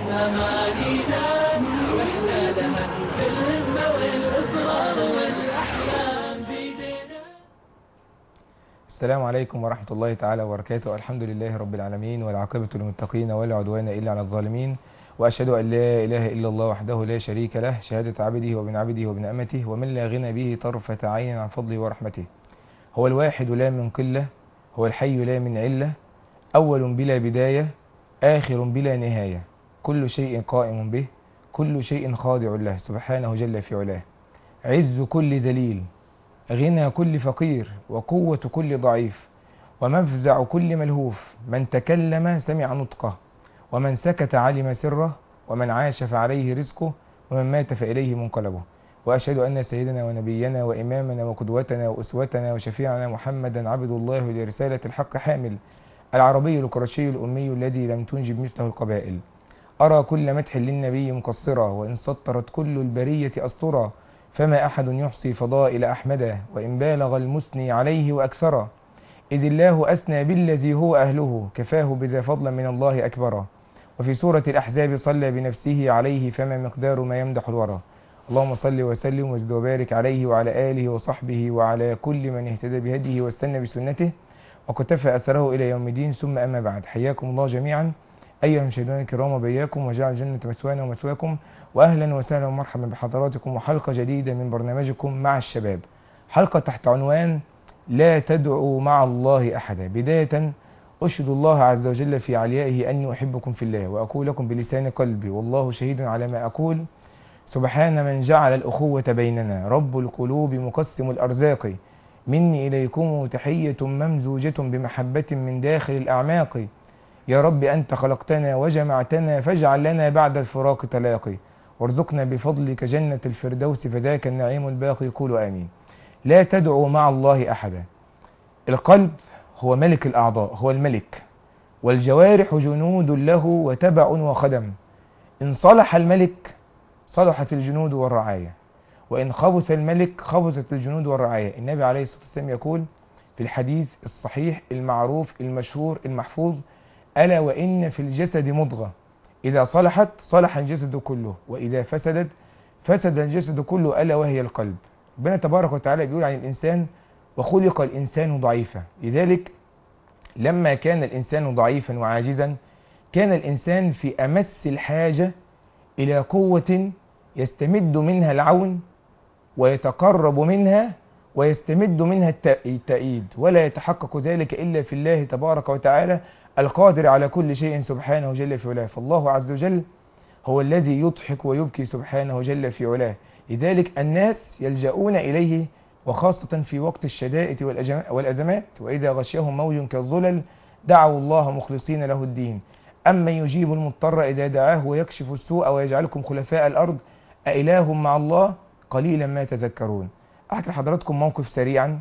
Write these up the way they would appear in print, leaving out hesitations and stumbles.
أمانينا وإحنا لها بالهمة والإصرار والأحلام بيدنا. السلام عليكم ورحمة الله تعالى وبركاته. الحمد لله رب العالمين، والعاقبة للمتقين ولا عدوان إلا على الظالمين، وأشهد أن لا إله إلا الله وحده لا شريك له، شهادة عبده وابن عبده وابن أمته، ومن لا غنى به طرفة عين عن فضله ورحمته. هو الواحد لا من قلة، هو الحي لا من علة، أول بلا بداية، آخر بلا نهاية، كل شيء قائم به، كل شيء خاضع له سبحانه جل في علاه. عز كل ذليل، غنى كل فقير، وقوة كل ضعيف، ومفزع كل ملهوف. من تكلم سمع نطقه، ومن سكت علم سره، ومن عاش فعليه رزقه، ومن مات فإليه منقلبه. وأشهد أن سيدنا ونبينا وإمامنا وقدوتنا وأسوتنا وشفيعنا محمدا عبد الله لرسالة الحق حامل، العربي القرشي الأمي الذي لم تنجب مثله القبائل. أرى كل مدح للنبي مقصرا، وإن سطرت كل البرية أسطرا، فما أحد يحصي فضائل أحمدا، وإن بالغ المثني عليه وأكثرا. إذ الله أثنى بالذي هو أهله، كفاه بذا فضلا من الله أكبرا. وفي سورة الأحزاب صلى بنفسه عليه، فما مقدار ما يمدح الورى. اللهم صل وسلم وزد وبارك عليه وعلى آله وصحبه وعلى كل من اهتدى بهديه واستنى بسنته وكتفى أثره إلى يوم الدين. ثم أما بعد، حياكم الله جميعا أيها المشاهدون الكرام، وبياكم وجعل الجنة مثوانا ومثواكم، وأهلا وسهلا ومرحبا بحضراتكم، وحلقة جديدة من برنامجكم مع الشباب، حلقة تحت عنوان لا تدعوا مع الله أحدا. بداية أشهد الله عز وجل في عليائه أني أحبكم في الله، وأقول لكم بلسان قلبي والله شهيد على ما أقول: سبحان من جعل الأخوة بيننا، رب القلوب مقسم الأرزاق، مني إليكم تحية ممزوجة بمحبة من داخل الأعماق. يا رب أنت خلقتنا وجمعتنا، فاجعل لنا بعد الفراق تلاقي، وارزقنا بفضلك جنة الفردوس، فذاك النعيم الباقي. قولوا آمين. لا تدعوا مع الله أحدا. القلب هو ملك الأعضاء، هو الملك، والجوارح جنود له وتبع وخدم. إن صلح الملك صلحت الجنود والرعاية، وإن خبث الملك خبثت الجنود والرعاية. النبي عليه الصلاة والسلام يقول في الحديث الصحيح المعروف المشهور المحفوظ: ألا وإن في الجسد مضغة إذا صلحت صلح الجسد كله، وإذا فسدت فسد الجسد كله، ألا وهي القلب. ربنا تبارك وتعالى بيقول عن الإنسان: وخلق الإنسان ضعيفا. لذلك لما كان الإنسان ضعيفا وعاجزا، كان الإنسان في أمس الحاجة إلى قوة يستمد منها العون، ويتقرب منها ويستمد منها التأييد، ولا يتحقق ذلك إلا في الله تبارك وتعالى القادر على كل شيء سبحانه جل في علاه. فالله عز وجل هو الذي يضحك ويبكي سبحانه جل في علاه. لذلك الناس يلجؤون إليه، وخاصة في وقت الشدائد والأزمات، وإذا غشيهم موج كالظلل دعوا الله مخلصين له الدين. أما يجيب المضطر إذا دعاه ويكشف السوء ويجعلكم خلفاء الأرض أإله مع الله قليلا ما تذكرون. أحكي لحضراتكم موقف سريعا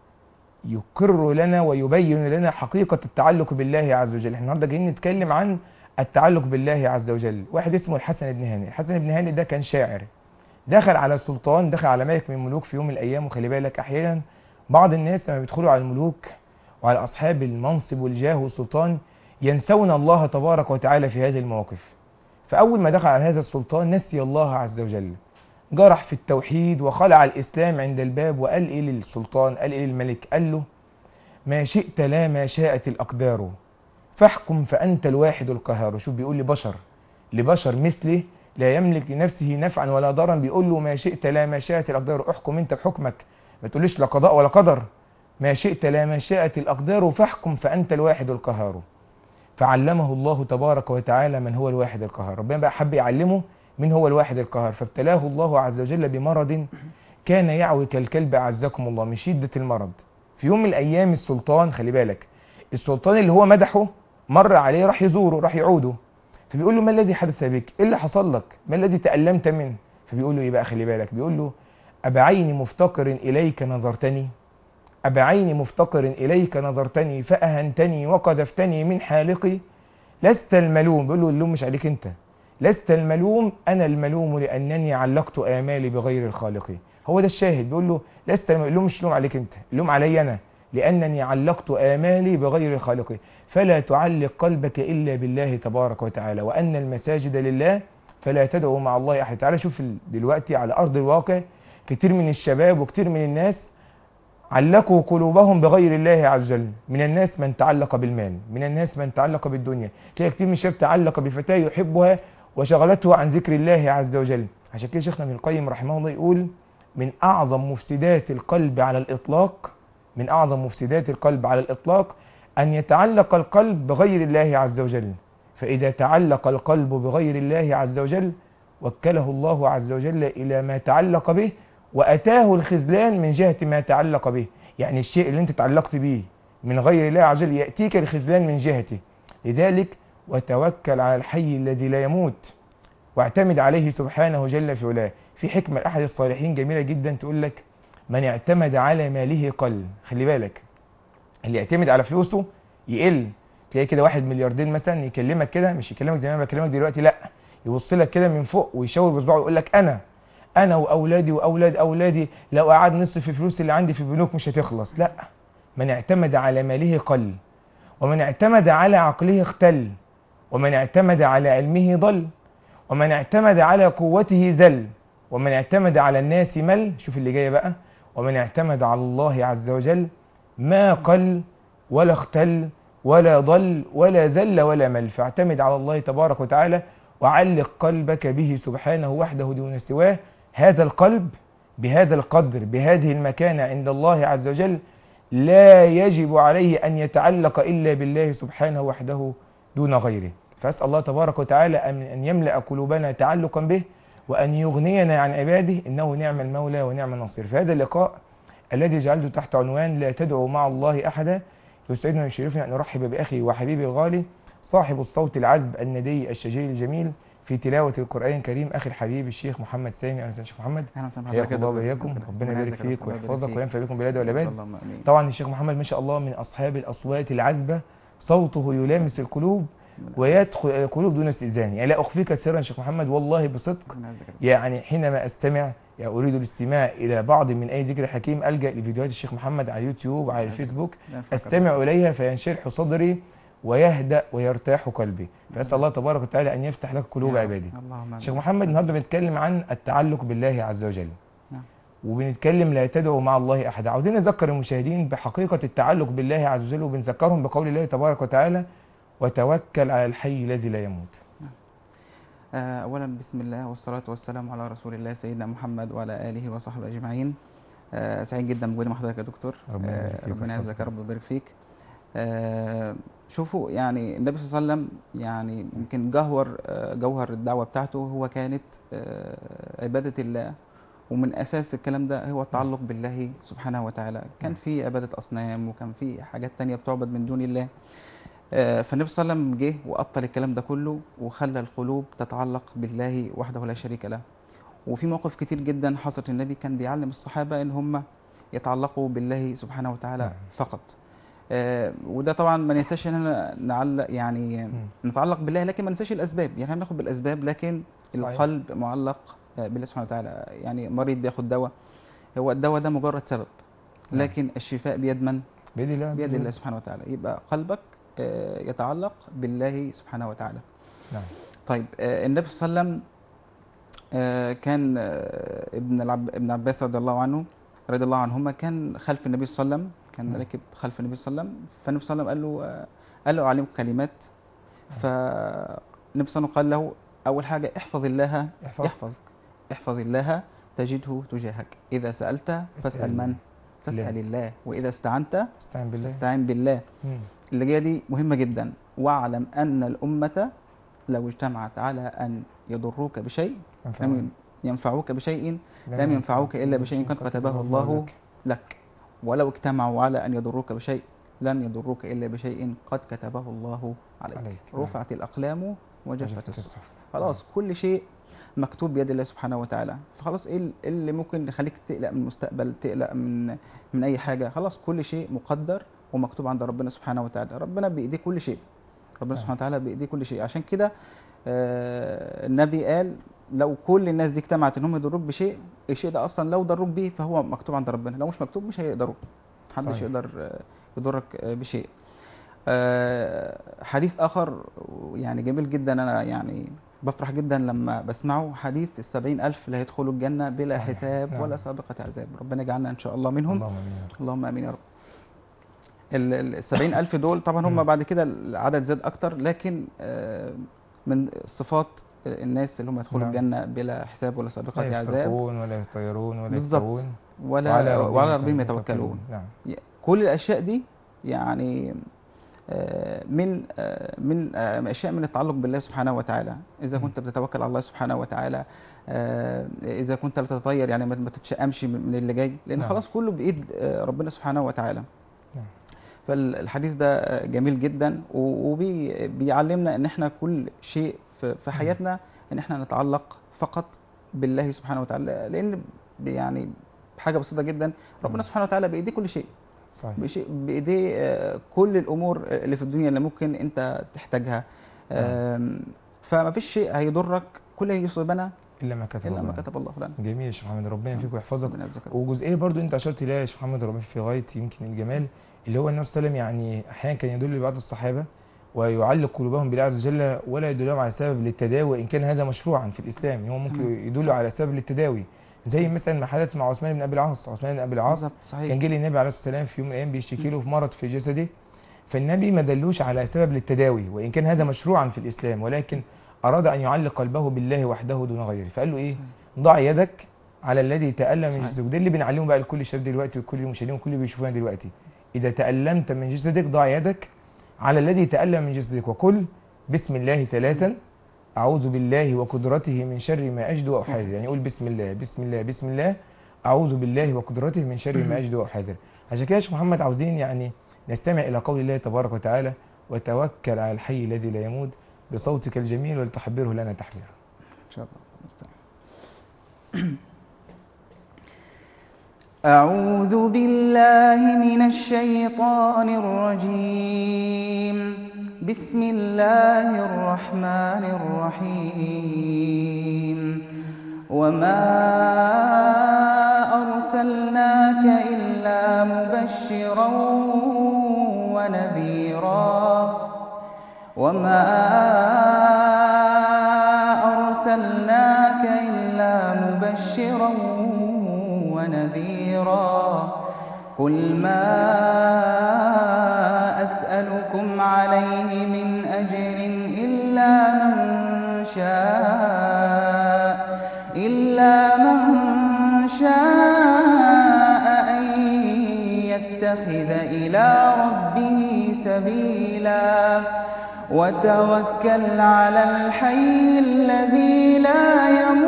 يقر لنا ويبين لنا حقيقة التعلق بالله عز وجل. احنا النهارده جايين نتكلم عن التعلق بالله عز وجل. واحد اسمه الحسن بن هانئ. الحسن بن هانئ ده كان شاعر، دخل على السلطان، دخل على ملك من الملوك في يوم من الأيام. وخلي بالك أحيانا بعض الناس لما بيدخلوا على الملوك وعلى أصحاب المنصب والجاه والسلطان ينسون الله تبارك وتعالى في هذه المواقف. فأول ما دخل على هذا السلطان نسي الله عز وجل، جرح في التوحيد وخلع الإسلام عند الباب. وقال إيه للسلطان؟ قال إيه للملك؟ قال له: ما شئت لا ما شاءت الأقدار، فاحكم فأنت الواحد القهار. شوف بيقول لبشر، لبشر مثله لا يملك لنفسه نفعا ولا ضرا، بيقول له: ما شئت لا ما شاءت الأقدار، احكم أنت بحكمك، ما تقوليش لا قضاء ولا قدر. ما شئت لا ما شاءت الأقدار، فاحكم فأنت الواحد القهار. فعلمه الله تبارك وتعالى من هو الواحد القهار. ربنا بقى حب يعلمه من هو الواحد القهار، فابتلاه الله عز وجل بمرض كان يعوي كالكلب أعزكم الله من شدة المرض. في يوم من الأيام السلطان، خلي بالك، السلطان اللي هو مدحه مر عليه، راح يزوره، راح يعوده، فبيقول له: ما الذي حدث بك؟ ايه اللي حصل لك؟ ما الذي تألمت منه؟ فبيقول له ايه بقى؟ خلي بالك، بيقول له: أبعين مفتقر إليك نظرتني، أبعين مفتقر إليك نظرتني، فأهنتني وقذفتني من حالقي، لست الملوم. بيقول له: اللوم مش عليك انت، لست الملوم، أنا الملوم لأنني علقت آمالي بغير الخالق. هو ده الشاهد. بيقول له: لست اللوم، مش لوم عليك انت، اللوم علي أنا، لأنني علقت آمالي بغير خالقه. فلا تعلق قلبك إلا بالله تبارك وتعالى، وأن المساجد لله فلا تدعوا مع الله أحد. تعالى شوف دلوقتي على أرض الواقع كتير من الشباب وكتير من الناس علقوا قلوبهم بغير الله عز وجل. من الناس من تعلق بالمال، من الناس من تعلق بالدنيا. تلاقي كتير من الشباب تعلق بفتاة يحبها وشغلته عن ذكر الله عز وجل. عشان كده شيخنا ابن القيم رحمه الله يقول من أعظم مفسدات القلب على الإطلاق، من أعظم مفسدات القلب على الإطلاق أن يتعلق القلب بغير الله عز وجل. فإذا تعلق القلب بغير الله عز وجل وكله الله عز وجل إلى ما تعلق به، وأتاه الخذلان من جهة ما تعلق به. يعني الشيء اللي انت تعلقت به من غير الله عز وجل يأتيك الخذلان من جهته. لذلك وتوكل على الحي الذي لا يموت واعتمد عليه سبحانه جل في علاه. في حكمة أحد الصالحين جميلة جدا تقول لك من اعتمد على ماله قل. خلي بالك، اللي يعتمد على فلوسه يقل. تلاقي كده واحد ملياردير مثلا يكلمك كده، مش يكلمك زي ما انا بكلمك دلوقتي، لا، يبص لك كده من فوق ويشاور بصباعه ويقول لك انا واولادي واولاد اولادي لو قعد نصف الفلوس اللي عندي في البنوك مش هتخلص. لا، من اعتمد على ماله قل، ومن اعتمد على عقله اختل، ومن اعتمد على علمه ضل، ومن اعتمد على قوته ذل، ومن اعتمد على الناس مل. شوف اللي جايه بقى، ومن اعتمد على الله عز وجل ما قل ولا اختل ولا ضل ولا ذل ولا مل. فاعتمد على الله تبارك وتعالى وعلق قلبك به سبحانه وحده دون سواه. هذا القلب بهذا القدر بهذه المكانة عند الله عز وجل لا يجب عليه أن يتعلق إلا بالله سبحانه وحده دون غيره. فأسأل الله تبارك وتعالى أن يملأ قلوبنا تعلقا به، وأن يغنينا عن عباده، إنه نعم المولى ونعم النصير. في هذا اللقاء الذي جعلته تحت عنوان لا تدعوا مع الله أحدا، يسعدنا ويشرفنا أن نرحب بأخي وحبيبي الغالي صاحب الصوت العذب الندي الشجير الجميل في تلاوة القرآن الكريم، أخي الحبيب الشيخ محمد سامي. أهلا وسهلا شيخ محمد. حياكم الله وإياكم، ربنا يبارك فيك ويحفظك وينفع بكم بلاد والعباد. طبعا الشيخ محمد ما شاء الله من أصحاب الأصوات العذبة، صوته يلامس القلوب ويدخل إلى القلوب دون استئذان. يعني لا أخفيك سرا شيخ محمد والله بصدق، يعني حينما أستمع أريد الاستماع إلى بعض من أي ذكر حكيم ألجأ لفيديوهات الشيخ محمد على اليوتيوب وعلى الفيسبوك، أستمع إليها فينشرح صدري ويهدأ ويرتاح قلبي. فأسأل الله تبارك وتعالى أن يفتح لك قلوب عباده. شيخ محمد النهارده بنتكلم عن التعلق بالله عز وجل، وبنتكلم لا تدعوا مع الله أحد. عاوزين نذكر المشاهدين بحقيقة التعلق بالله عز وجل، وبنذكرهم بقول الله تبارك وتعالى وتوكل على الحي الذي لا يموت. أولا بسم الله والصلاة والسلام على رسول الله سيدنا محمد وعلى آله وصحبه أجمعين. سعيد جدا بوجودي مع حضرتك يا دكتور. ربنا يعزك يا رب ويبارك فيك. شوفوا يعني النبي صلى الله عليه وسلم يعني يمكن جوهر الدعوة بتاعته هو كانت عبادة الله، ومن أساس الكلام ده هو التعلق بالله سبحانه وتعالى. كان في عبادة أصنام وكان في حاجات تانية بتعبد من دون الله. فالنبي صلى الله عليه وسلم جه وأبطل الكلام ده كله وخلى القلوب تتعلق بالله وحده لا شريك له. وفي مواقف كتير جدا حصلت النبي كان بيعلم الصحابة إن هم يتعلقوا بالله سبحانه وتعالى فقط. وده طبعا ما ننساش ان احنا نعلق يعني نتعلق بالله، لكن ما ننساش الاسباب. يعني احنا بناخد بالاسباب لكن صحيح. القلب معلق بالله سبحانه وتعالى. يعني مريض بياخد دواء، هو الدواء ده مجرد سبب، لكن الشفاء بيد من؟ بيد الله سبحانه وتعالى. يبقى قلبك يتعلق بالله سبحانه وتعالى. نعم. طيب النبي صلى الله عليه وسلم كان ابن عباس رضي الله عنهما كان خلف النبي صلى الله عليه وسلم، كان راكب خلف النبي صلى الله عليه وسلم. فالنبي صلى الله عليه وسلم قال له أعلمك كلمات. فالنبي صلى الله عليه وسلم قال له أول حاجة احفظ الله يحفظك، احفظ الله تجده تجاهك، إذا سألت فاسأل من؟ فاسأل الله، وإذا استعنت فاستعن بالله. اللي جايه دي مهمة جدا. واعلم أن الأمة لو اجتمعت على أن يضروك بشيء لم ينفعوك بشيء لم ينفعوك إلا بشيء قد كتبه الله لك، ولو اجتمعوا على أن يضروك بشيء لن يضروك إلا بشيء قد كتبه الله عليك. رفعت الأقلام وجفت الصحف. خلاص كل شيء مكتوب بيد الله سبحانه وتعالى. فخلاص ايه اللي ممكن يخليك تقلق من المستقبل، تقلق من أي حاجة؟ خلاص كل شيء مقدر ومكتوب عند ربنا سبحانه وتعالى. ربنا بإيديه كل شيء، ربنا سبحانه وتعالى بإيديه كل شيء. عشان كده النبي قال لو كل الناس دي اجتمعت انهم يضروك بشيء، الشيء ده اصلا لو ضروك بيه فهو مكتوب عند ربنا، لو مش مكتوب مش هيقدروا. محدش يقدر يضرك بشيء. حديث آخر يعني جميل جدا، أنا يعني بفرح جدا لما بسمعه، حديث 70,000 اللي هيدخلوا الجنة بلا صحيح. حساب نعم. ولا سابقة عذاب. ربنا يجعلنا إن شاء الله منهم. اللهم آمين. اللهم آمين يا رب. ال 70,000 دول طبعا هم بعد كده العدد زاد أكتر، لكن من صفات الناس اللي هم يدخلوا نعم. الجنة بلا حساب ولا سابقة عذاب. لا يسترقون ولا يطيرون ولا بالظبط. يكتوون وعلى ربهم يتوكلون. نعم. كل الأشياء دي يعني من أشياء من التعلق بالله سبحانه وتعالى. إذا كنت بتتوكل على الله سبحانه وتعالى، إذا كنت لا تتطير يعني ما تتشائمش من اللي جاي، لأن نعم. خلاص كله بإيد ربنا سبحانه وتعالى. نعم. فالحديث ده جميل جدا، وبيعلمنا ان احنا كل شيء في حياتنا ان احنا نتعلق فقط بالله سبحانه وتعالى، لان يعني بحاجه بسيطه جدا ربنا سبحانه وتعالى بايديه كل شيء. صحيح. بايديه كل الامور اللي في الدنيا اللي ممكن انت تحتاجها. فما فيش شيء هيضرك، كل اللي يصيبنا الا ما كتب الله لنا. جميل يا شيخ محمد، ربنا يفيك ويحفظك. وجزئيه برضو انت اشرت اليها يا شيخ محمد، ربنا في غايه يمكن الجمال، اللي هو النبي صلى الله عليه وسلم يعني احيانا كان يدل لبعض الصحابه ويعلق قلوبهم بالله عز وجل ولا يدلهم على سبب للتداوي، ان كان هذا مشروعا في الاسلام، ان هو ممكن يدل على سبب للتداوي، زي مثلا ما حدث مع عثمان بن ابي العاص. عثمان بن ابي العاص كان جه للنبي عليه الصلاه والسلام في يوم من الايام بيشتكي له في مرض في جسده، فالنبي ما دلوش على سبب للتداوي وان كان هذا مشروعا في الاسلام، ولكن اراد ان يعلق قلبه بالله وحده دون غيره، فقال له ايه؟ ضع يدك على الذي تألم من جسدك. ده اللي بنعلمه بقى لكل شاب دلوقتي وكل المشاهدين وكل اللي بيشوفونا دلوقتي، إذا تألمت من جسدك ضع يدك على الذي تألم من جسدك وقل بسم الله 3 أعوذ بالله وقدرته من شر ما أجد وأحاذر. يعني قول بسم الله بسم الله بسم الله أعوذ بالله وقدرته من شر ما أجد وأحاذر. عشان كده يا شيخ محمد عاوزين يعني نستمع إلى قول الله تبارك وتعالى وتوكل على الحي الذي لا يموت بصوتك الجميل ولتحبره لنا تحبيرا. إن شاء الله. أعوذ بالله من الشيطان الرجيم. بسم الله الرحمن الرحيم. وما أرسلناك إلا مبشرا ونذيرا. وما أرسلناك إلا مبشرا ونذيرا. قل ما أسألكم عليه من أجر إلا من شاء أن يتخذ إلى ربه سبيلا. وتوكل على الحي الذي لا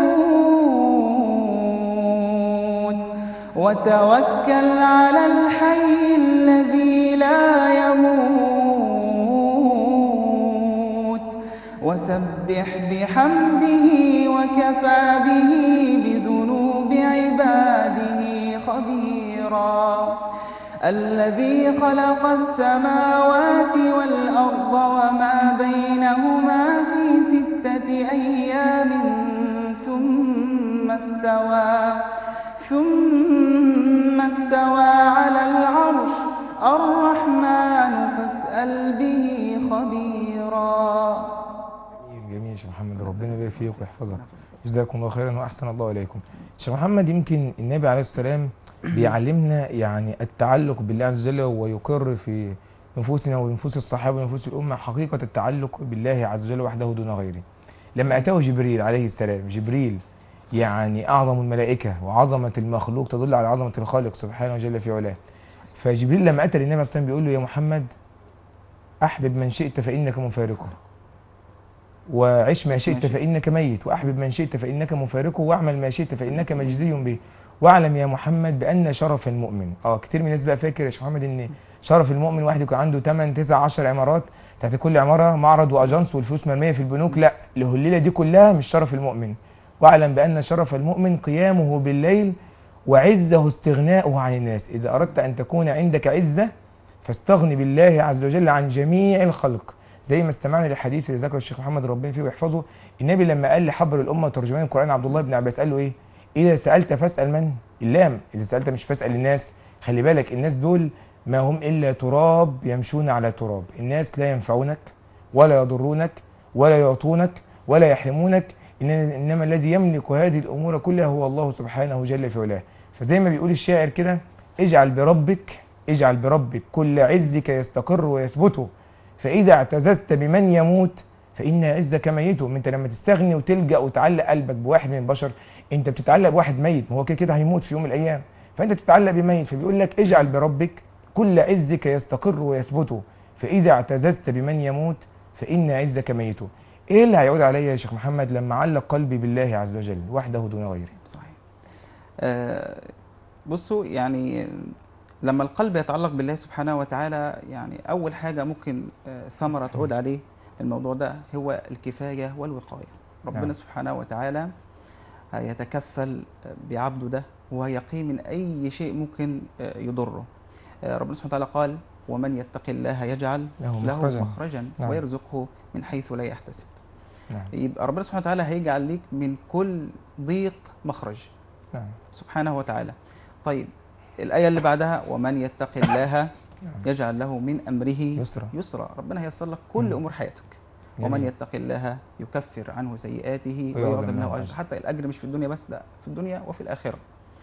يموت. وتوكل على الحي الذي لا يموت. وسبح بحمده وكفى به بذنوب عباده خبيرا. الذي خلق السماوات والأرض وما بينهما في 6 أيام ثم استوى على العرش الرحمن فاسأل به خبيرا. جميل يا شيخ محمد، ربنا يبارك فيك ويحفظك. جزاكم الله خيرا واحسن الله اليكم. شيخ محمد، يمكن النبي عليه السلام بيعلمنا يعني التعلق بالله عز وجل ويقر في نفوسنا ونفوس الصحابه ونفوس الامه حقيقه التعلق بالله عز وجل وحده دون غيره. لما اتاه جبريل عليه السلام، جبريل يعني اعظم الملائكه وعظمه المخلوق تدل على عظمه الخالق سبحانه وجل في علاه. فجبريل لما اتى للنبي عليه السلام بيقول له يا محمد احبب من شئت فانك مفارقه، وعش ما شئت فانك ميت، واحبب من شئت فانك مفارقه، واعمل ما شئت فانك مجزي به، واعلم يا محمد بان شرف المؤمن. كتير من الناس بقى فاكر يا شيخ محمد ان شرف المؤمن واحد يكون عنده 8 9 10 عمارات، تحت كل عماره معرض واجانس والفلوس مرميه في البنوك. لا، الليله دي كلها مش شرف المؤمن. واعلم بان شرف المؤمن قيامه بالليل وعزه استغناؤه عن الناس. اذا اردت ان تكون عندك عزه فاستغني بالله عز وجل عن جميع الخلق. زي ما استمعنا للحديث اللي ذكره الشيخ محمد ربنا فيه ويحفظه، النبي لما قال لحبر الامه ترجمان القران عبد الله بن عباس قال له ايه؟ اذا سالت فاسال من؟ اللام، اذا سالت مش فاسال الناس. خلي بالك الناس دول ما هم إلا تراب يمشون على تراب. الناس لا ينفعونك ولا يضرونك ولا يعطونك ولا يحرمونك، إنما الذي يملك هذه الأمور كلها هو الله سبحانه جل في علاه. فزي ما بيقول الشاعر كده: اجعل بربك كل عزك يستقر ويثبت، فإذا اعتززت بمن يموت فإن عزك ميت. انت لما تستغني وتلجأ وتعلق قلبك بواحد من البشر، انت بتتعلق بواحد ميت، ما هو كده كده هيموت في يوم من الأيام، فانت بتتعلق بميت. فبيقول لك اجعل بربك كل عزك يستقر ويثبت، فإذا اعتززت بمن يموت فإن عزك ميت. ايه اللي هيعود عليا يا شيخ محمد لما علق قلبي بالله عز وجل وحده دون غيره؟ صحيح. بصوا، يعني لما القلب يتعلق بالله سبحانه وتعالى، يعني أول حاجة ممكن ثمرة تعود عليه الموضوع ده هو الكفاية والوقاية. ربنا سبحانه وتعالى يتكفل بعبده ده ويقيه من أي شيء ممكن يضره. ربنا سبحانه وتعالى قال: ومن يتق الله يجعل له مخرجا ويرزقه من حيث لا يحتسب. يبقى ربنا سبحانه وتعالى هيجعل لك من كل ضيق مخرج سبحانه وتعالى. طيب الآية اللي بعدها: ومن يتق الله يجعل له من أمره يسرا. ربنا هيسر لك كل أمور حياتك. ومن يتق الله يكفر عنه سيئاته ويعظم له أجر. حتى الأجر مش في الدنيا بس، لا، في الدنيا وفي الآخرة.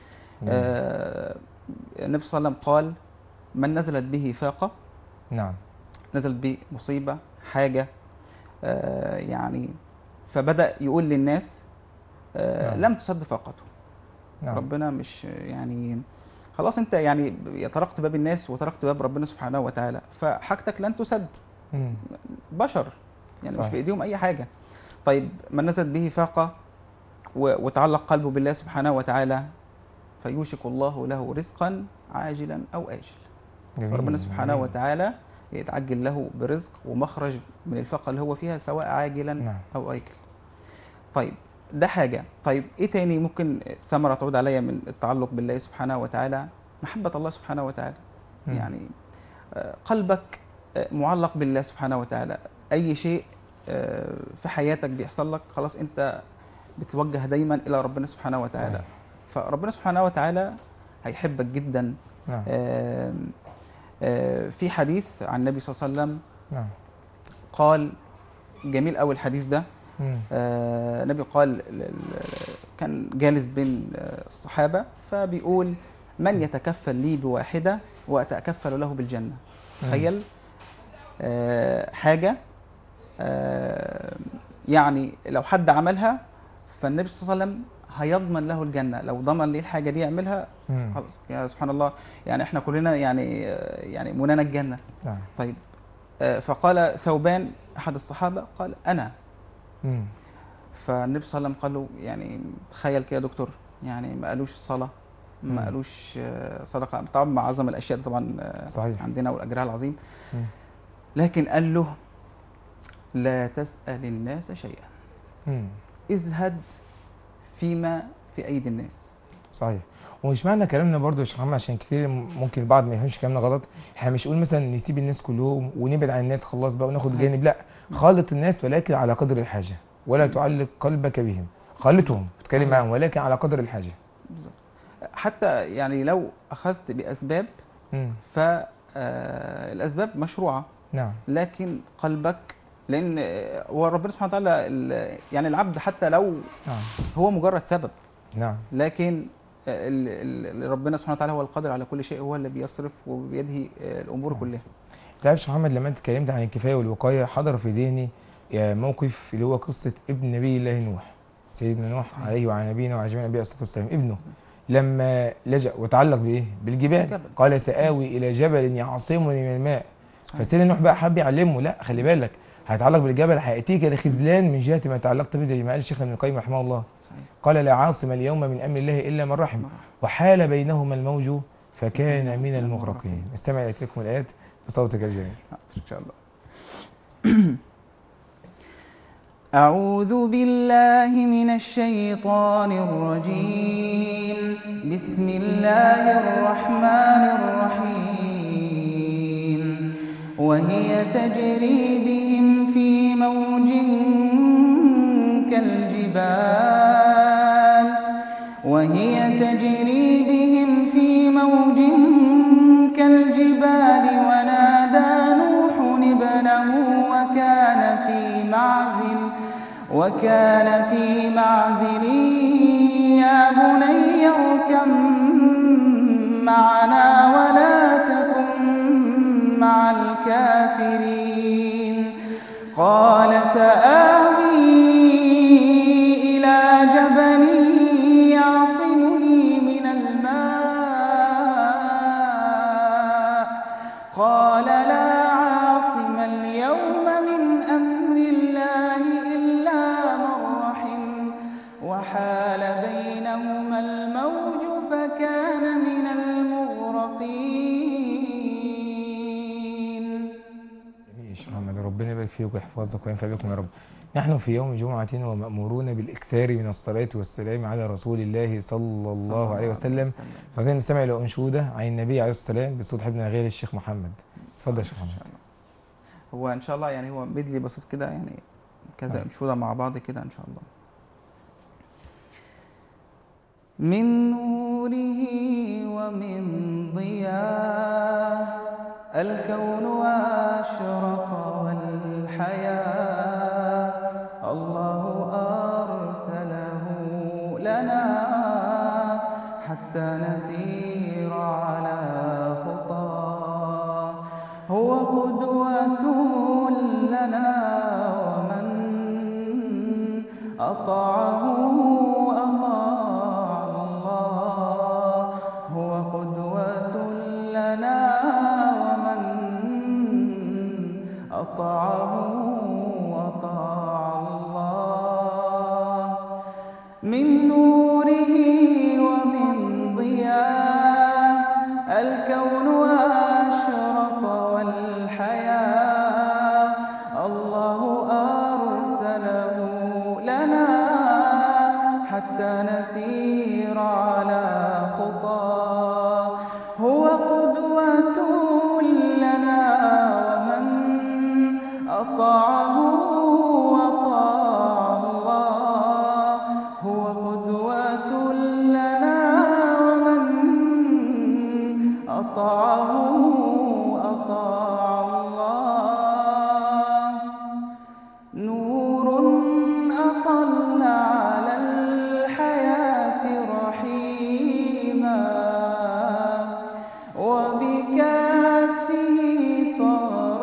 النبي صلى الله عليه وسلم قال: من نزلت به فاقة، نزلت به مصيبة، حاجة، يعني فبدأ يقول للناس لم تسد فاقته. ربنا مش يعني خلاص، انت يعني طرقت باب الناس وطرقت باب ربنا سبحانه وتعالى، فحاجتك لن تسد. بشر يعني صحيح. مش بإيديهم أي حاجة. طيب من نزلت به فاقة وتعلق قلبه بالله سبحانه وتعالى فيوشك الله له رزقا عاجلا أو آجل. فربنا سبحانه وتعالى يتعجل له برزق ومخرج من الفاقة اللي هو فيها، سواء عاجلا أو آجل. طيب ده حاجة. طيب ايه تاني ممكن ثمرة تعود عليا من التعلق بالله سبحانه وتعالى؟ محبة الله سبحانه وتعالى. يعني قلبك معلق بالله سبحانه وتعالى، اي شيء في حياتك بيحصل لك خلاص انت بتوجه دايما الى ربنا سبحانه وتعالى. صحيح. فربنا سبحانه وتعالى هيحبك جدا. في حديث عن النبي صلى الله عليه وسلم قال، جميل أول الحديث ده. النبي قال كان جالس بين الصحابة فبيقول: من يتكفل لي بواحدة وأتكفل له بالجنة. تخيل حاجة يعني لو حد عملها فالنبي صلى الله عليه وسلم هيضمن له الجنة. لو ضمن لي الحاجة دي يعملها خلاص، يا سبحان الله، يعني احنا كلنا يعني منانا الجنة. طيب فقال ثوبان أحد الصحابة قال: أنا. فالنبي صلى الله عليه وسلم قال له: يعني تخيل كده يا دكتور، يعني ما قالوش صلاة، ما قالوش صدقة، طبعا مع عظم الأشياء طبعا صحيح عندنا والأجرها العظيم، لكن قال له: لا تسأل الناس شيئا، ازهد فيما في أيدي الناس. صحيح. ومش معنى كلامنا برضو يا شيخ محمد، عشان كتير ممكن البعض ما يفهمش كلامنا غلط، احنا مش نقول مثلا نسيب الناس كلهم ونبعد عن الناس خلاص بقى وناخد جانب، لا، خالط الناس ولكن على قدر الحاجة، ولا تعلق قلبك بهم. خالطهم، اتكلم معهم ولكن على قدر الحاجة. بالظبط. حتى يعني لو أخذت بأسباب فالأسباب مشروعة، لكن قلبك، لأن وربنا سبحانه وتعالى يعني العبد حتى لو هو مجرد سبب، لكن ربنا سبحانه وتعالى هو القادر على كل شيء، هو اللي بيصرف وبيده الأمور كلها. تعرف يا محمد، لما انت اتكلمت عن الكفاية والوقاية حضر في ذهني موقف اللي هو قصة ابن نبي الله نوح، سيدنا نوح عليه وعلى نبينا وعلى جميع الأنبياء الصلاة والسلام. ابنه لما لجأ وتعلق بإيه؟ بالجبال، قال: سآوي إلى جبل يعصمني من الماء. فسيدنا نوح بقى حب يعلمه: لا، خلي بالك، هيتعلق بالجبل هيأتيك الخذلان من جهة ما تعلقت به، زي ما قال الشيخ ابن القيم رحمه الله. قال: لا عاصم اليوم من أمر الله إلا من رحم، وحال بينهما الموج فكان من المغرقين. استمع إليكم الآيات بصوتك الجميل إن شاء الله. أعوذ بالله من الشيطان الرجيم. بسم الله الرحمن الرحيم. وهي تجري بهم في موج كالجبال، وهي تجري بهم في موج وكان في معزل يا بني اركب معنا ولا تكن مع الكافرين قال سآوي إلى جبل يعصمني من الماء قال لا عاصم اليوم من أمر الله إلا من رحم وحال بينهما الموج فكان من المغرقين. جميل يا محمد، ربنا يبارك فيك ويحفظك وينفع بكم يا رب. نحن في يوم جمعة ومأمورون بالإكثار من الصلاة والسلام على رسول الله صلى الله عليه وسلم. فخلينا نستمع إلى أنشودة عن النبي عليه الصلاة والسلام بصوت حبنا غير الشيخ محمد. اتفضل يا شيخ محمد. هو إن شاء الله يعني هو مدلي بسيط كده، يعني كذا أنشودة مع بعض كده إن شاء الله. من نوره ومن ضياه الكون أشرق والحياة الله أرسله لنا حتى نسير على خطاه هو قدوة لنا ومن أطاعه أطاعه وأطاع الله. من نوره ومن ضياه الكون أشرق والحياة الله أرسله لنا حتى نسير على خطاه هو قدوة لنا أطاعه وأطاع الله هو قدوة لنا ومن أطاعه وأطاع الله. نور أطل على الحياة رحيما وبكافه صار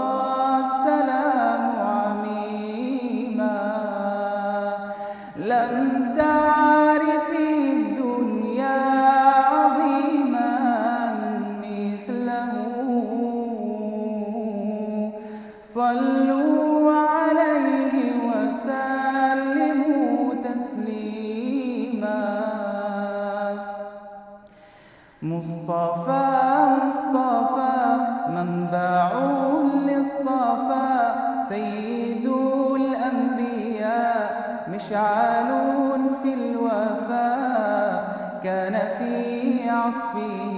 لم تعرف الدنيا عظيما مثله صلوا عليه وسلموا تسليما. مصطفى مصطفى منبع للصفا سيد الأنبياء مشعل في الوفاء كان في عطفه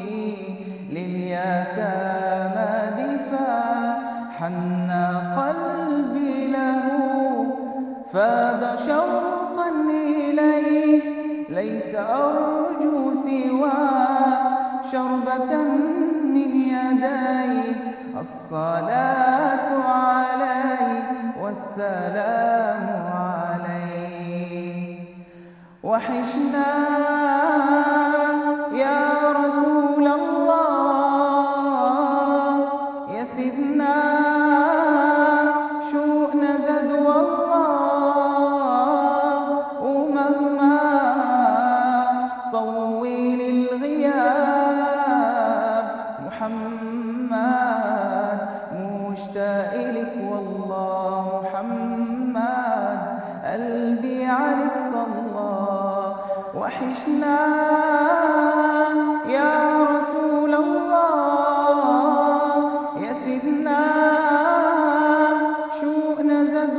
لليتامى دفاع حن قلبي له فاض شوقا إليه ليس أرجو سوى شربة من يديه الصلاة عليه والسلام عليه. وحشنا يا رسول الله يا سيدنا شوقنا زاد والله ومهما طول الغياب محمد مشتاق لك والله محمد قلبي عليك صلى. وحشنا يا رسول الله يا سيدنا شوقنا زاد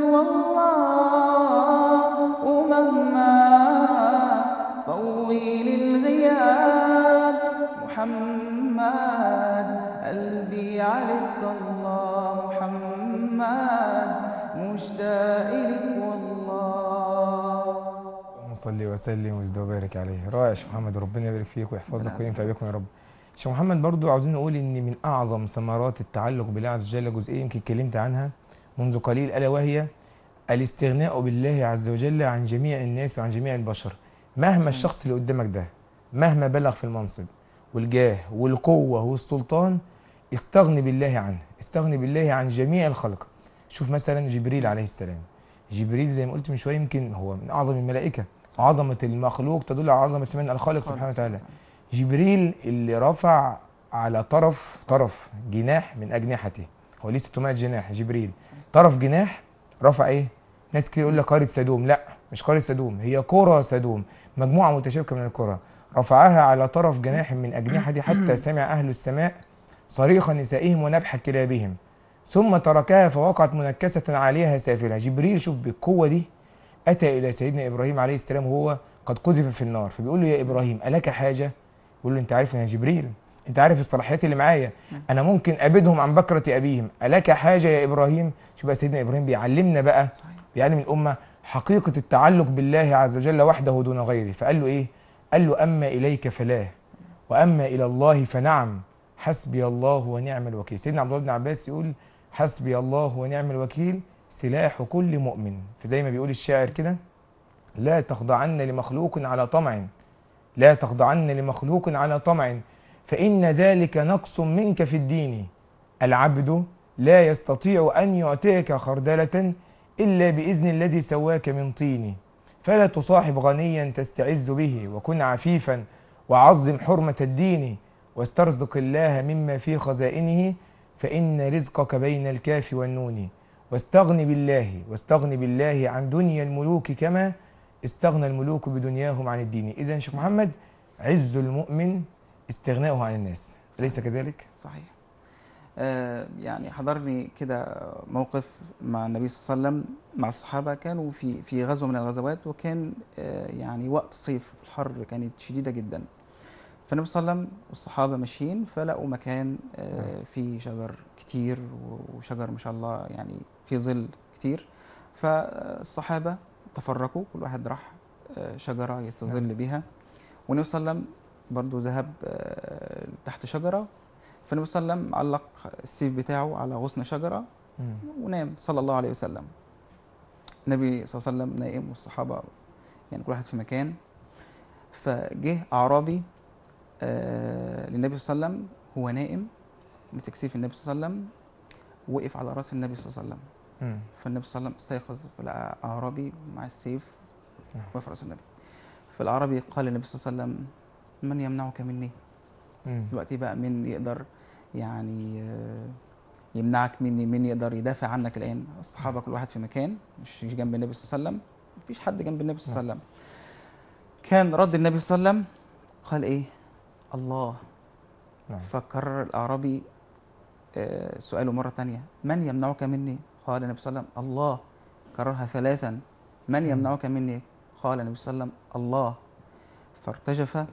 والله ومهما طول الغياب محمد قلبي عليك صلى محمد مشتاق لك والله. صلي وسلم وزد وبارك عليه. رائع يا شيخ محمد، ربنا يبارك فيك ويحفظك وينفع بكم يا رب. شيخ محمد برضو عاوزين نقول ان من اعظم ثمرات التعلق بالله عز وجل جزئيه يمكن اتكلمت عنها منذ قليل، الا وهي الاستغناء بالله عز وجل عن جميع الناس وعن جميع البشر. مهما الشخص اللي قدامك ده مهما بلغ في المنصب والجاه والقوة والسلطان، استغني بالله عنه، استغني بالله عن جميع الخلق. شوف مثلا جبريل عليه السلام، جبريل زي ما قلت من شوية يمكن هو من أعظم الملائكة. عظمة المخلوق تدل على عظمة من الخالق سبحانه وتعالى. جبريل اللي رفع على طرف جناح من أجنحته، هو ليه 600 جناح جبريل، طرف جناح رفع ايه؟ ناس كتير يقول لك قارة سدوم، لا مش قارة سدوم، هي قرى سدوم، مجموعة متشابكة من القرى، رفعها على طرف جناح من أجنحته حتى سمع أهل السماء صريخ نسائهم ونبح كلابهم، ثم تركها فوقعت منكسة عليها سافلة. جبريل شوف بالقوة دي أتى إلى سيدنا إبراهيم عليه السلام وهو قد قذف في النار، فبيقول له يا إبراهيم ألك حاجة؟ يقول له أنت عارف يا جبريل، أنت عارف الصلاحيات اللي معايا، أنا ممكن أبيدهم عن بكرة أبيهم، ألك حاجة يا إبراهيم؟ شوف بقى سيدنا إبراهيم بيعلمنا بقى، بيعلم الأمة حقيقة التعلق بالله عز وجل وحده دون غيره. فقال له إيه؟ قال له أما إليك فلا، وأما إلى الله فنعم، حسبي الله ونعم الوكيل. سيدنا عبد الله بن عباس يقول حسبي الله ونعم الوكيل سلاح كل مؤمن. فزي ما بيقول الشاعر كده، لا تخضعن لمخلوق على طمع، لا تخضعن لمخلوق على طمع، فإن ذلك نقص منك في الدين، العبد لا يستطيع أن يعطيك خردلة إلا بإذن الذي سواك من طين، فلا تصاحب غنيا تستعز به، وكن عفيفا وعظم حرمة الدين، واسترزق الله مما في خزائنه، فإن رزقك بين الكاف والنون، واستغن بالله عن دنيا الملوك كما استغنى الملوك بدنياهم عن الدين. إذن شيخ محمد، عز المؤمن استغناؤه عن الناس، أليس كذلك؟ صحيح. يعني حضرني كده موقف مع النبي صلى الله عليه وسلم مع الصحابة، كانوا في غزوة من الغزوات، وكان يعني وقت صيف، الحر كانت شديدة جدا، فالنبي صلى الله عليه وسلم والصحابة ماشيين فلقوا مكان فيه شجر كتير، وشجر ما شاء الله يعني في ظل كتير، فالصحابة تفرقوا، كل واحد راح شجرة يستظل بها، والنبي صلى الله عليه وسلم برضو ذهب تحت شجرة، فالنبي صلى الله عليه وسلم علق السيف بتاعه على غصن شجرة ونام صلى الله عليه وسلم. النبي صلى الله عليه وسلم نائم والصحابة يعني كل واحد في مكان، فجه أعرابي للنبي صلى الله عليه وسلم هو نائم، مسك سيف النبي صلى الله عليه وسلم، وقف على راس النبي صلى الله عليه وسلم. فالنبي صلى الله عليه وسلم استيقظ فلقى أعرابي مع السيف وقف على راس النبي، فالأعرابي قال للنبي صلى الله عليه وسلم من يمنعك مني؟ دلوقتي بقى مين يقدر يعني يمنعك مني؟ مين يقدر يدافع عنك الآن؟ الصحابة كل واحد في مكان، مش جنب النبي صلى الله عليه وسلم، مفيش حد جنب النبي صلى الله عليه وسلم. كان رد النبي صلى الله عليه وسلم قال ايه؟ الله. فكرر الأعرابي سؤاله مرة تانية، من يمنعك مني؟ قال النبي صلى الله عليه وسلم الله. كررها ثلاثا، من يمنعك مني؟ قال النبي صلى الله عليه وسلم الله. فارتجف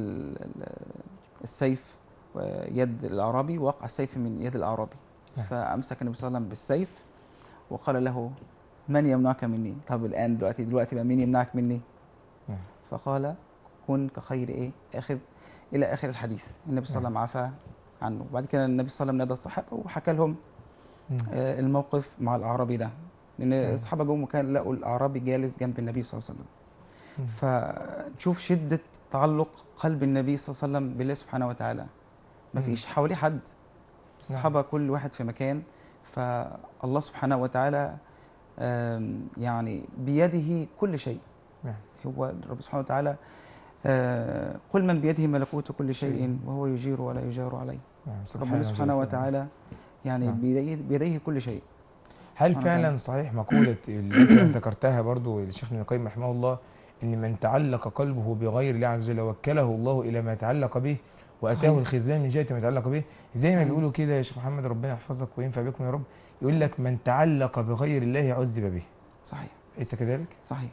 السيف يد الأعرابي، وقع السيف من يد الأعرابي، فأمسك النبي صلى الله عليه وسلم بالسيف وقال له من يمنعك مني؟ طب الآن دلوقتي بقى مين يمنعك مني؟ فقال كن كخير ايه اخذ، الى اخر الحديث. النبي صلى الله عليه وسلم عفى عنه. وبعد كده النبي صلى الله عليه وسلم نادى الصحابه وحكى لهم الموقف مع الاعرابي ده، لان الصحابه جم وكان لقوا الاعرابي جالس جنب النبي صلى الله عليه وسلم. فنشوف شده تعلق قلب النبي صلى الله عليه وسلم بالله سبحانه وتعالى، ما فيش حواليه حد، الصحابه كل واحد في مكان، فالله سبحانه وتعالى يعني بيده كل شيء. هو رب سبحانه وتعالى قل من بيده ملكوت كل شيء وهو يجير ولا يجار عليه. ربنا سبحانه وتعالى يعني بيديه كل شيء. هل فعلا صحيح مقولة التي ذكرتها برضو الشيخ ابن القيم رحمه الله، ان من تعلق قلبه بغير الله عز وجل وكله الله الى ما تعلق به واتاه الخذلان من جهة ما تعلق به، زي ما بيقولوا كده يا شيخ محمد ربنا يحفظك وينفع بكم يا رب، يقول لك من تعلق بغير الله عذب به. صحيح. أليس كذلك؟ صحيح.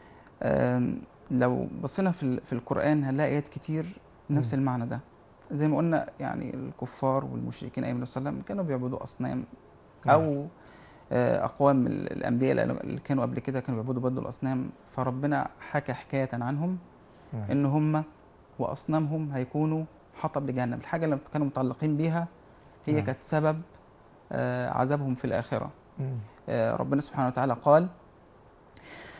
لو بصينا في القرآن هنلاقي آيات كتير نفس المعنى ده. زي ما قلنا يعني الكفار والمشركين أيام النبي صلى الله عليه وسلم كانوا بيعبدوا أصنام، أو أقوام الأنبياء اللي كانوا قبل كده كانوا بيعبدوا برضه الأصنام، فربنا حكى حكاية عنهم إن هم وأصنامهم هيكونوا حطب لجهنم. الحاجة اللي كانوا متعلقين بيها كانت سبب عذابهم في الآخرة. ربنا سبحانه وتعالى قال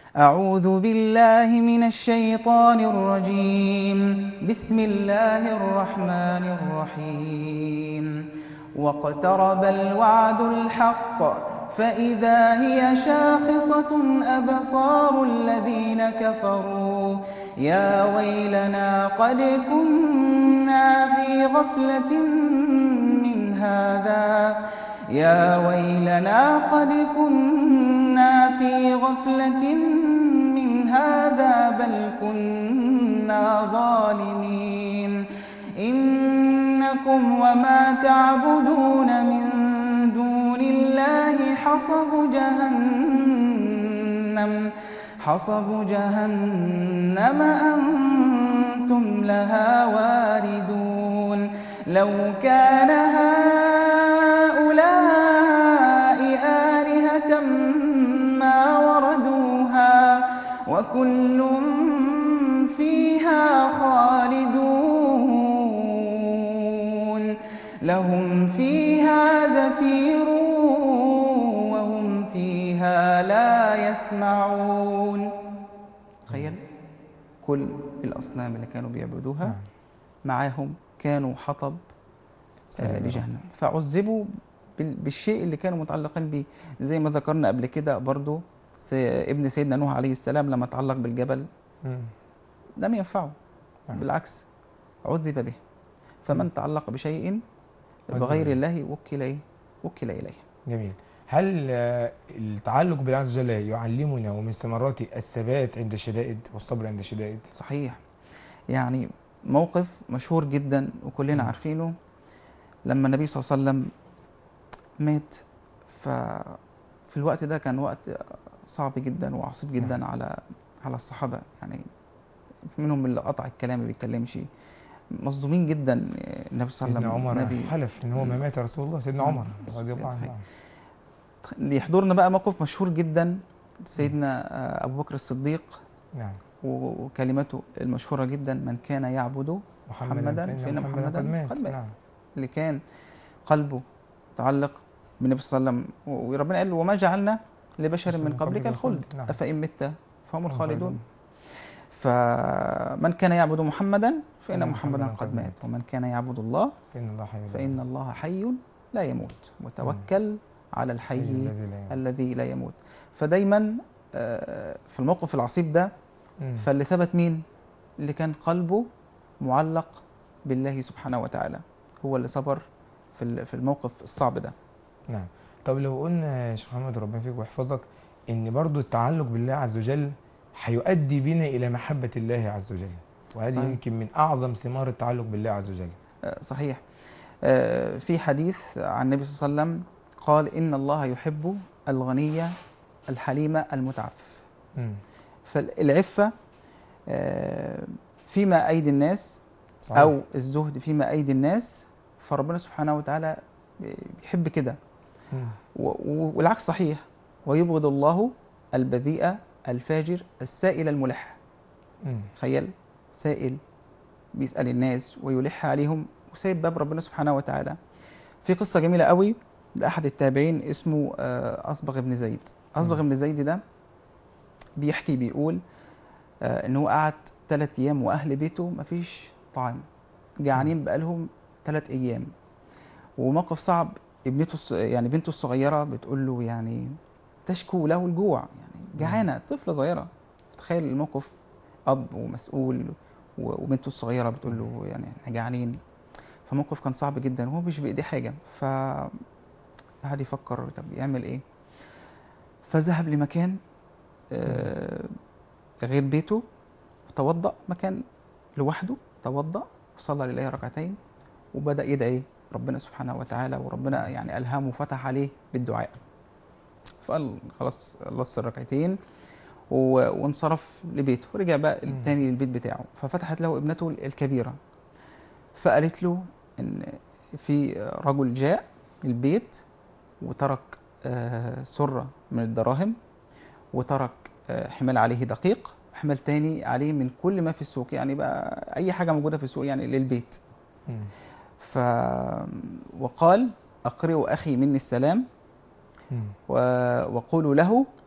أعوذ بالله من الشيطان الرجيم. بسم الله الرحمن الرحيم. واقترب الوعد الحق فإذا هي شاخصة أبصار الذين كفروا يا ويلنا قد كنا في غفلة من هذا يا ويلنا قد كنا في غفلة من هذا بل كنا ظالمين إنكم وما تعبدون من دون الله حصب جهنم أنتم لها واردون لو كان هؤلاء آلهة ما وردوها وكل فيها خالدون لهم فيها زفير وهم فيها لا يسمعون. تخيل كل الأصنام اللي كانوا بيعبدوها معاهم كانوا حطب لجهنم، فعذبوا بالشيء اللي كانوا متعلقين به. زي ما ذكرنا قبل كده برضو ابن سيدنا نوح عليه السلام لما تعلق بالجبل لم ينفعه، بالعكس عذب به. فمن تعلق بشيء بغير الله وكل إليه. جميل. هل التعلق بالله عز وجل يعلمنا ومن ثمرات الثبات عند الشدائد والصبر عند الشدائد؟ صحيح. يعني موقف مشهور جدا وكلنا عارفينه، لما النبي صلى الله عليه وسلم مات، ففي الوقت ده كان وقت صعب جدا وعصيب جدا على الصحابة، يعني منهم اللي قطع الكلام ما بيتكلمش، مصدومين جدا. النبي صلى الله عليه وسلم سيدنا عمر حلف ان هو ما مات رسول الله، سيدنا عمر رضي الله عنه. يحضرنا بقى موقف مشهور جدا سيدنا أبو بكر الصديق، وكلمته المشهورة جدا: من كان يعبد محمدا فإن محمدا قد مات. اللي كان قلبه متعلق بالنبي صلى الله عليه وسلم، وربنا قال: وما جعلنا لبشر من قبلك الخلد أفإن مت فهم الخالدون. فمن كان يعبد محمدا فإن محمدا قد مات، ومن كان يعبد الله فإن الله حي لا يموت، وتوكل على الحي الذي لا يموت. فدايما في الموقف العصيب ده فاللي ثبت مين؟ اللي كان قلبه معلق بالله سبحانه وتعالى، هو اللي صبر في الموقف الصعب ده. نعم. طب لو قلنا يا شيخ محمد ربنا فيك ويحفظك ان برضو التعلق بالله عز وجل هيؤدي بنا الى محبة الله عز وجل، وهذه صحيح. يمكن من اعظم ثمار التعلق بالله عز وجل. صحيح. في حديث عن النبي صلى الله عليه وسلم قال: إن الله يحب الغني الحليم المتعفف. فالعفة فيما أيدي الناس، صحيح. أو الزهد فيما أيدي الناس، فربنا سبحانه وتعالى بيحب كده. والعكس صحيح: ويبغض الله البذيء الفاجر السائل الملح. تخيل سائل بيسأل الناس ويلح عليهم وسايب باب ربنا سبحانه وتعالى. في قصة جميلة قوي لأحد التابعين اسمه أصبغ بن زيد. أصبغ بن زيد ده بيحكي بيقول إن هو قعد 3 أيام وأهل بيته مفيش طعام، جعانين بقالهم 3 أيام، وموقف صعب. ابنته يعني بنته الصغيرة بتقول له يعني تشكو له الجوع، يعني جعانة طفلة صغيرة. تخيل الموقف، أب ومسؤول وبنته الصغيرة بتقول له يعني احنا جعانين. فموقف كان صعب جدا وهو مش بإيديه حاجة. فقعد يفكر طب يعمل إيه. فذهب لمكان غير بيته وتوضأ، مكان لوحده، توضأ وصلى لله 2 ركعتين وبدأ يدعي ربنا سبحانه وتعالى، وربنا يعني ألهمه وفتح عليه بالدعاء. فقال خلاص خلص 2 ركعتين وانصرف لبيته ورجع بقى تاني للبيت بتاعه. ففتحت له ابنته الكبيرة فقالت له إن في رجل جاء البيت وترك سرة من الدراهم، وترك حمال عليه دقيق، حمال تاني عليه من كل ما في السوق، يعني بقى أي حاجة موجودة في السوق يعني للبيت. وقال: أقرئوا أخي مني السلام وقولوا له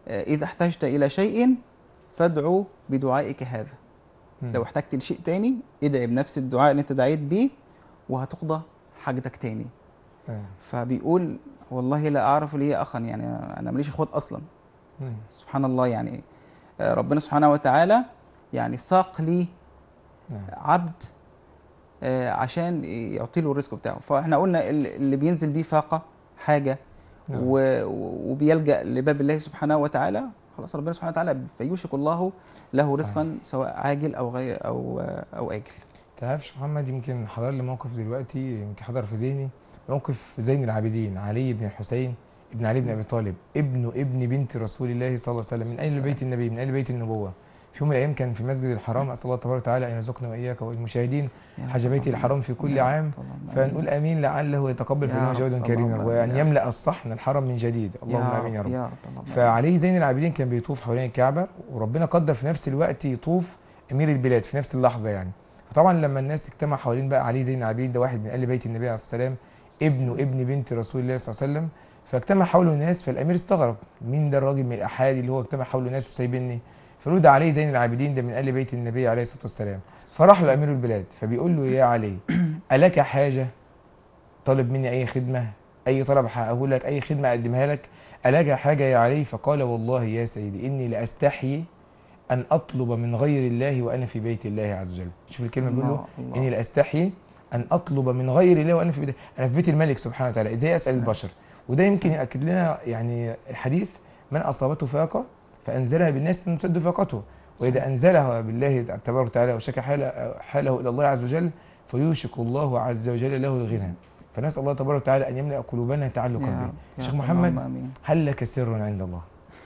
إذا احتجت إلى شيء فادعو بدعائك هذا. لو احتجت لشيء تاني ادعي بنفس الدعاء اللي انت دعيت بيه وهتقضى حاجتك تاني. فبيقول والله لا أعرف لي أخا، يعني أنا ماليش إخوات أصلا. سبحان الله، يعني ربنا سبحانه وتعالى يعني ساق لي عبد عشان يعطي له الرزق بتاعه. فاحنا قلنا اللي بينزل بيه فاقة حاجة وبيلجأ لباب الله سبحانه وتعالى، خلاص ربنا سبحانه وتعالى فيوشك الله له رزقا سواء عاجل أو غير أو آجل. تعرفش محمد، يمكن حضر لي موقف دلوقتي، يمكن حضر في ذهني موقف زين العابدين علي بن الحسين ابن علي بن ابي طالب، ابن بنت رسول الله صلى الله عليه وسلم، من اهل بيت النبي، من اهل بيت النبوه. في يوم من الايام كان في مسجد الحرام، اسال الله تبارك وتعالى ان يرزقنا واياك والمشاهدين حج بيت الحرام في كل عام، فنقول امين لعله يتقبل فإنه جواد كريم وان يملا الصحن الحرم من جديد، اللهم امين يا رب. فعلي زين العابدين كان بيطوف حوالين الكعبه، وربنا قدر في نفس الوقت يطوف امير البلاد في نفس اللحظه يعني. فطبعا لما الناس تجتمع حوالين بقى علي زين العابدين، ده واحد من اهل بيت النبي عليه الصلاه والسلام، ابن بنت رسول الله صلى الله عليه وسلم، فاجتمع حوله الناس، فالامير استغرب مين ده الراجل من الاحادي اللي هو اجتمع حوله الناس وسايبني، فرد عليه زين العابدين ده من اهل بيت النبي عليه الصلاه والسلام. فراح له امير البلاد فبيقول له يا علي الك حاجه، طالب مني اي خدمه، اي طلب احققه لك، اي خدمه اقدمها لك، الك حاجه يا علي؟ فقال والله يا سيدي اني لاستحيي ان اطلب من غير الله وانا في بيت الله عز وجل. شوف الكلمه بيقول له اني لاستحيي ان اطلب من غير الله وانا في بيت الملك سبحانه وتعالى، ازاي اسال البشر؟ وده يمكن ياكد لنا يعني الحديث من اصابته فاقه فانزلها بالناس من سد فاقته، واذا انزلها بالله تبارك وتعالى وشكى حاله الى الله عز وجل فيوشك الله عز وجل له الغنى. فنسال الله تبارك وتعالى ان يملا قلوبنا تعلقا به. شيخ محمد، هل لك سر عند الله؟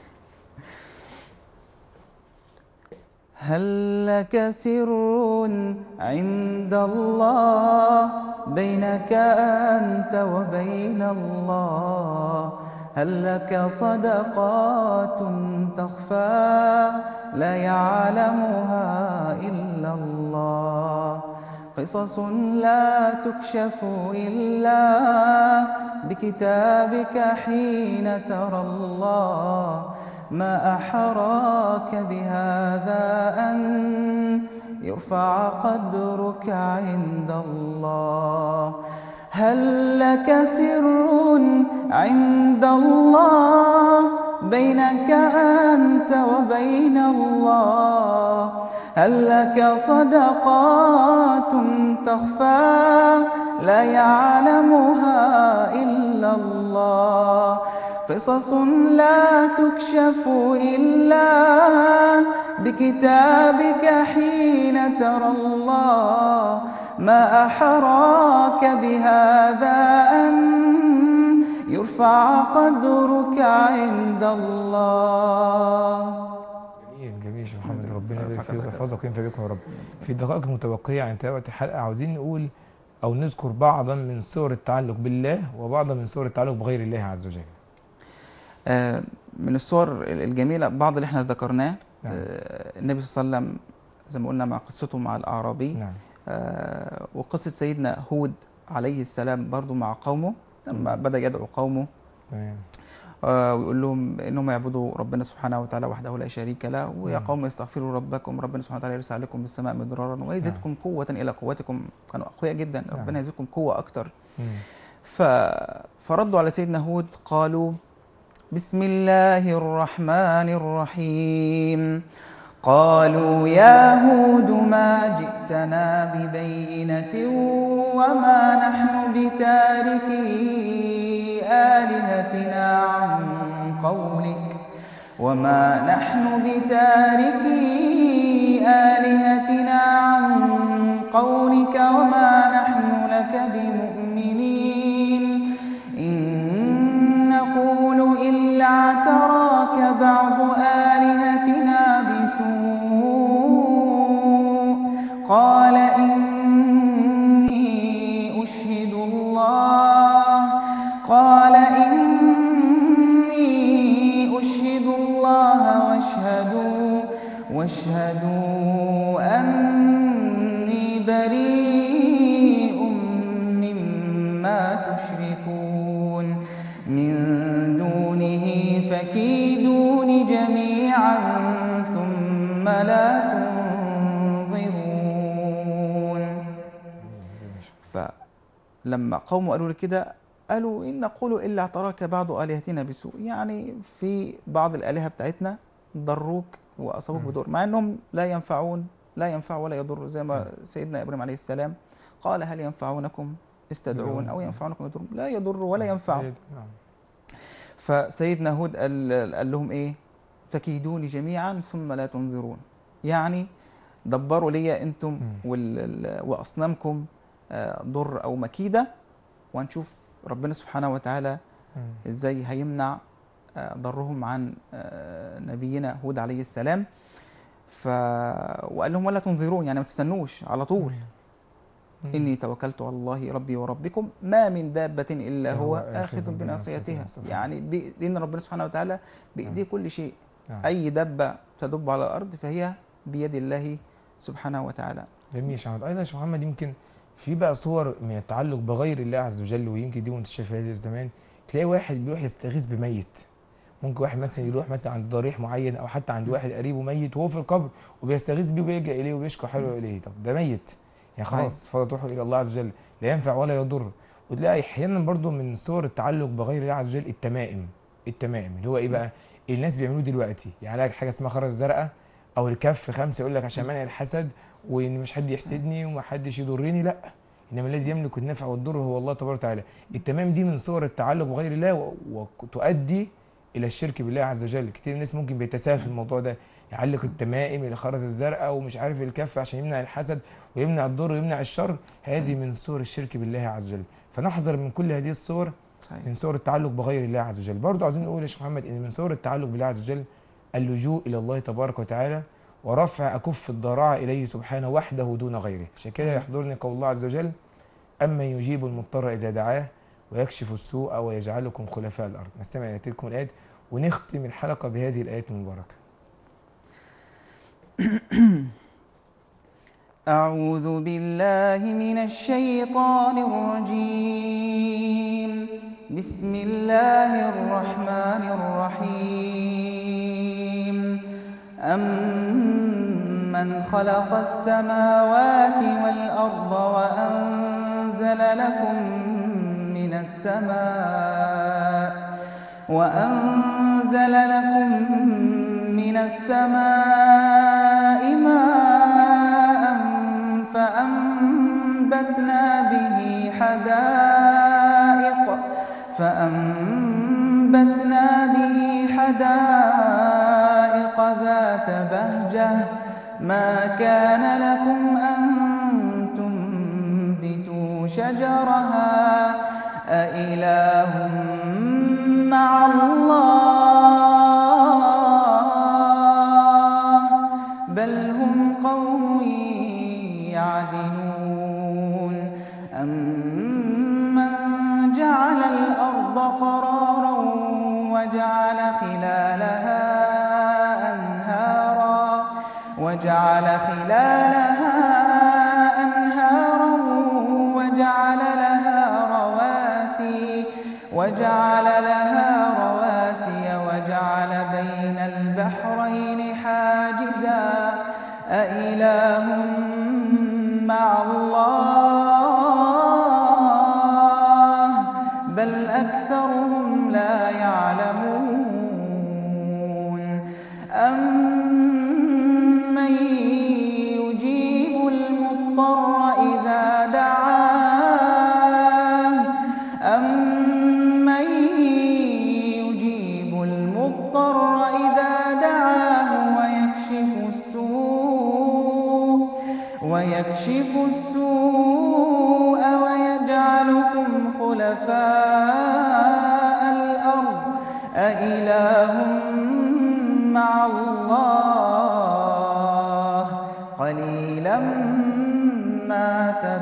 هل لك سر عند الله بينك أنت وبين الله؟ هل لك صدقات تخفى لا يعلمها إلا الله؟ قصص لا تكشف إلا بكتابك حين ترى الله. ما أحراك بهذا أن يرفع قدرك عند الله. هل لك سر عند الله بينك أنت وبين الله؟ هل لك صدقات تخفى لا يعلمها إلا الله؟ قصص لا تكشف إلا بكتابك حين ترى الله. ما أحراك بهذا أن يرفع قدرك عند الله. جميل شيخ محمد، ربنا يبارك فيك ويحفظك وينفع بكم يا رب. في الدقائق المتبقية عن انتهاء الحلقة عاوزين نقول أو نذكر بعضا من صور التعلق بالله وبعضا من صور التعلق بغير الله عز وجل. من الصور الجميلة بعض اللي احنا ذكرناه. نعم. النبي صلى الله عليه وسلم زي ما قلنا مع قصته مع الأعرابي. نعم. وقصة سيدنا هود عليه السلام برضو مع قومه لما بدأ يدعو قومه. نعم. ويقول لهم انهم يعبدوا ربنا سبحانه وتعالى وحده لا شريك له، ويا قوم استغفروا ربكم ربنا سبحانه وتعالى يرسل عليكم بالسماء مدرارا ويزيدكم قوة الى قوتكم. كانوا اقوياء جدا. ربنا يزيدكم قوة اكتر. فردوا على سيدنا هود قالوا بسم الله الرحمن الرحيم. قالوا يا هود ما جئتنا ببينة وما نحن بتاركي آلهتنا عن قولك وما نحن لك بمؤمنين. إن نقول إلا اعتراك بعض آلهتنا بسوء. قال إني أشهد الله واشهدوا أني بريء مما تشركون من دونه فكيدون جميعا ثم لا تنظرون. فلما قوم قالوا لي كده قالوا إن نقول إلا اعتراك بعض آلهتنا بسوء، يعني في بعض الآلهة بتاعتنا ضروك وأصابوك بضر، مع أنهم لا ينفعون، لا ينفع ولا يضر، زي ما سيدنا إبراهيم عليه السلام قال هل ينفعونكم استدعون أو ينفعونكم يضر، لا يضر ولا ينفع. فسيدنا هود قال لهم إيه؟ فكيدوني جميعا ثم لا تنظرون، يعني دبروا لي أنتم وأصنامكم ضر أو مكيدة، وهنشوف ربنا سبحانه وتعالى إزاي هيمنع ضرهم عن نبينا هود عليه السلام. وقال لهم ولا تنظرون، يعني ما تستنوش على طول. إني توكلت على الله ربي وربكم ما من دابة إلا هو آخذ بناصيتها، يعني لأن ربنا سبحانه وتعالى بإيديه كل شيء. أي دابة تدب على الأرض فهي بيد الله سبحانه وتعالى. جميل يا شيخ محمد. أيضا يا شيخ محمد يمكن في بقى صور من التعلق بغير الله عز وجل، ويمكن دي منتشرة في هذا الزمان. تلاقي واحد بيروح يستغيث بميت، ممكن واحد مثلا يروح مثلا عند ضريح معين او حتى عند واحد قريبه ميت وهو في القبر وبيستغيث بيه وبيلجأ اليه وبيشكو حاله اليه. طب ده ميت يعني خلاص فتروحوا الى الله عز وجل لا ينفع ولا يضر. وتلاقي احيانا برضو من صور التعلق بغير الله عز وجل التمائم اللي هو ايه بقى الناس بيعملوه دلوقتي. يعني حاجه اسمها خرز زرقاء او الكف 5 يقول لك عشان منع الحسد وان مش حد يحسدني وما حدش يضرني، لا، انما الذي يملك النفع والضر هو الله تبارك وتعالى. التمام دي من صور التعلق بغير الله وتؤدي الى الشرك بالله عز وجل. كتير الناس ممكن بيتساهل في الموضوع ده، يعلق التمائم الخرز الزرقاء ومش عارف الكف عشان يمنع الحسد ويمنع الضر ويمنع الشر. هذه من صور الشرك بالله عز وجل، فنحذر من كل هذه الصور من صور التعلق بغير الله عز وجل. برضه عايزين نقول يا شيخ محمد ان من صور التعلق بالله عز وجل اللجوء الى الله تبارك وتعالى ورفع اكف الضراعه اليه سبحانه وحده دون غيره. عشان كده يحضرني قول الله عز وجل اما يجيب المضطر اذا دعاه ويكشف السوء ويجعلكم خلفاء الارض. نستمع الى تلكم الايات ونختم الحلقة بهذه الآيات المباركة. أعوذ بالله من الشيطان الرجيم. بسم الله الرحمن الرحيم. أمن خلق السماوات والأرض وأنزل لكم من السماء ماء فأنبتنا به حدائق ذات بهجة ما كان لكم أن تنبتوا شجرها أإله مع الله بل هم قوم يعدلون. أمن جعل الأرض قرارا وجعل خلالها أنهارا وجعل لها رواسي وجعل بين البحرين حاجزا أإله مع الله بل أكثرهم لا يعلمون. أمن يجيب المضطر إذا دعاه ويكشف السوء ويجعلكم خلفاء الأرض أإله مع الله قليلا ما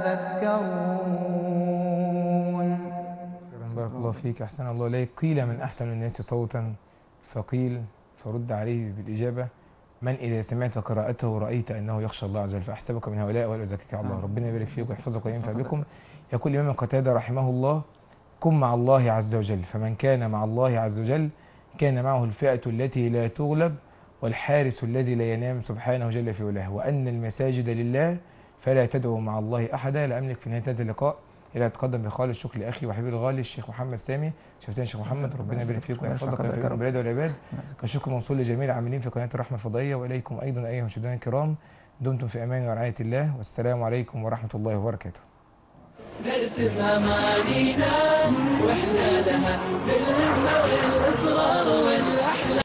تذكرون. بارك الله فيك، أحسن الله إليك. قيل من أحسن الناس صوتا فقيل فرد عليه بالإجابة من إذا سمعت قراءته رأيت أنه يخشى الله عز وجل فأحسبك من هؤلاء ولا أزكيك على الله. ربنا يبارك فيك ويحفظك وينفع بكم. يقول الإمام قتادة رحمه الله كن مع الله عز وجل فمن كان مع الله عز وجل كان معه الفئة التي لا تغلب والحارس الذي لا ينام سبحانه جل في علاه، وأن المساجد لله فلا تدعوا مع الله أحدا. لا أملك في نهاية هذا اللقاء إلى أتقدم بخالص الشكر لأخي وحبيبي الغالي الشيخ محمد سامي. شفتني يا شيخ محمد، ربنا يبارك فيك ويحفظك ويحفظك البلاد والعباد. والشكر موصول لجميع العاملين في قناة الرحمة الفضائية، وإليكم أيضا أيها المشاهدين الكرام. دمتم في أمان ورعاية الله، والسلام عليكم ورحمة الله وبركاته. نرسم أمانينا وإحنا لها بالهمة والإصرار والأحلام.